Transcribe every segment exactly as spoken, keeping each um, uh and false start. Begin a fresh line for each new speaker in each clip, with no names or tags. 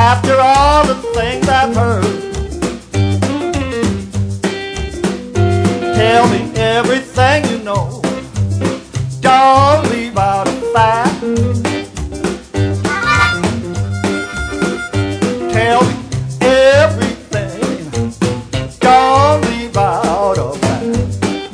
after all the things I've heard. Tell me everything you know. Don't leave out a fact. Tell me everything. Don't leave out a fact.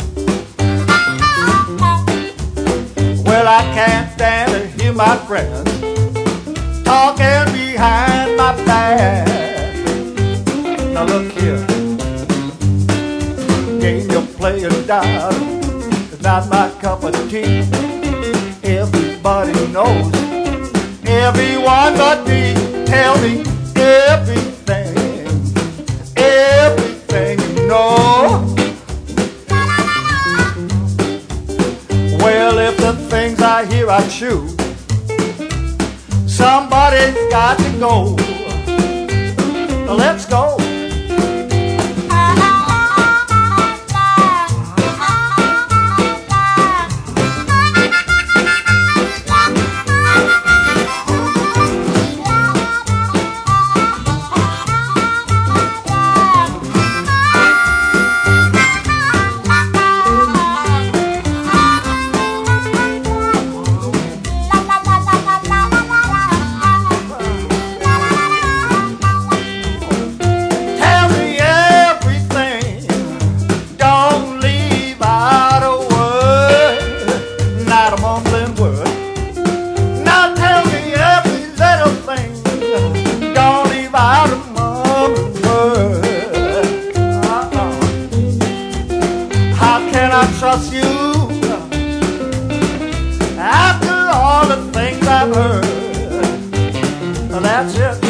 Well, I can't stand to hear my friends talking behind my back. Now look here, game you're playing, darling, it's not my cup of tea. Everybody knows, everyone but me. Tell me everything, everything you know. Well, if the things I hear are true, somebody's got to go. Let's go. I trust you after all the things I've heard. That's it.